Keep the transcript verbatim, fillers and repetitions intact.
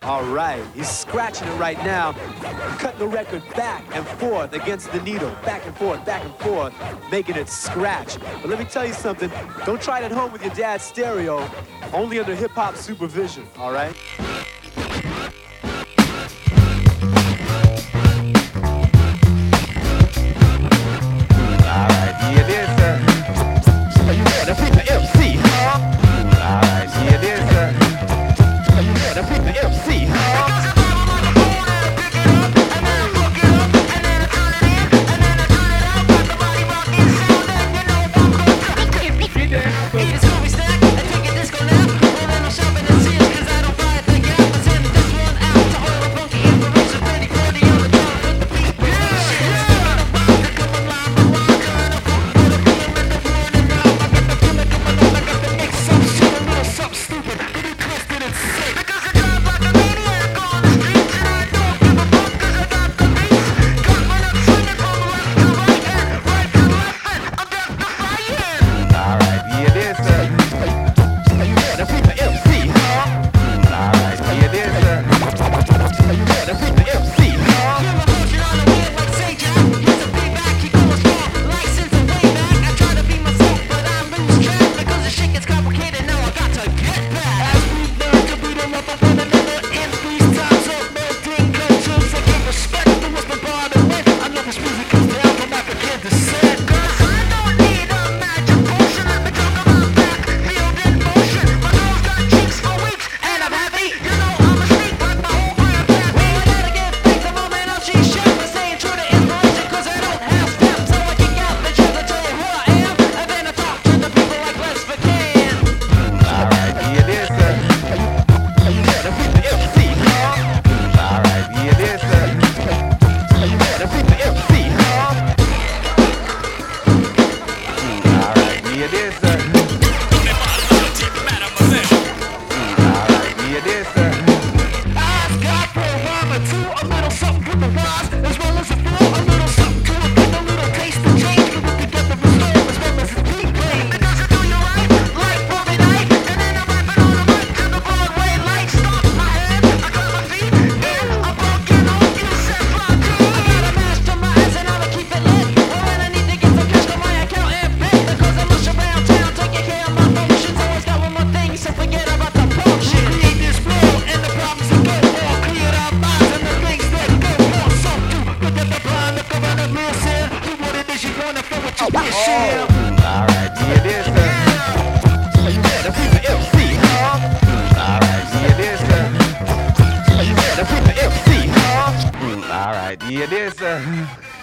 All right, he's scratching it right now, cutting the record back and forth against the needle, back and forth, back and forth, making it scratch. But let me tell you something, don't try it at home with your dad's stereo, only under hip-hop supervision, all right? Yeah, this, uh...